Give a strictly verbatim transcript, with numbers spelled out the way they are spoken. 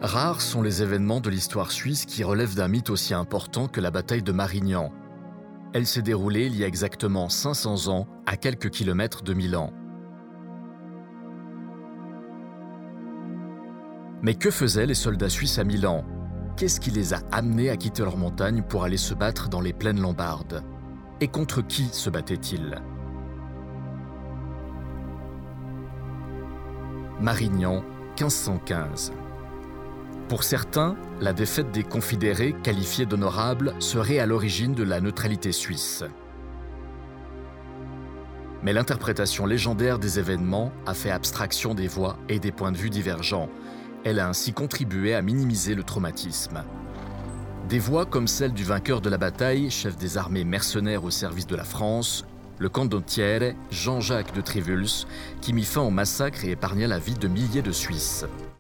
Rares sont les événements de l'histoire suisse qui relèvent d'un mythe aussi important que la bataille de Marignan. Elle s'est déroulée il y a exactement cinq cents ans, à quelques kilomètres de Milan. Mais que faisaient les soldats suisses à Milan? Qu'est-ce qui les a amenés à quitter leur montagne pour aller se battre dans les plaines lombardes? Et contre qui se battaient-ils? Marignan, quinze cent quinze. Pour certains, la défaite des Confédérés, qualifiée d'honorable, serait à l'origine de la neutralité suisse. Mais l'interprétation légendaire des événements a fait abstraction des voix et des points de vue divergents. Elle a ainsi contribué à minimiser le traumatisme. Des voix comme celle du vainqueur de la bataille, chef des armées mercenaires au service de la France, le condottiere Jean-Jacques de Trivulzio, qui mit fin au massacre et épargna la vie de milliers de Suisses.